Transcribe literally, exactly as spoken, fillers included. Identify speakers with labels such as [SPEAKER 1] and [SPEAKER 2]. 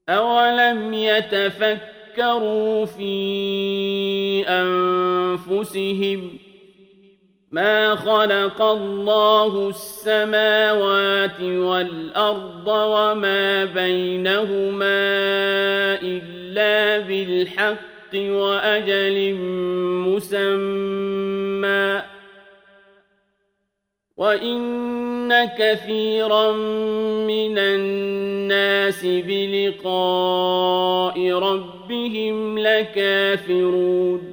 [SPEAKER 1] أَوَلَمْ يَتَفَكَّرُوا فِي أَنفُسِهِم مَا خَلَقَ اللَّهُ السَّمَاوَاتِ وَالْأَرْضَ وَمَا بَيْنَهُمَا إِلَّا بِالْحَقِّ وَأَجَلٍ مُّسَمًّى وَإِنَّ كَثِيرًا مِّنَ النَّاسِ بِلِقَاءِ رَبِّهِمْ لَكَافِرُونَ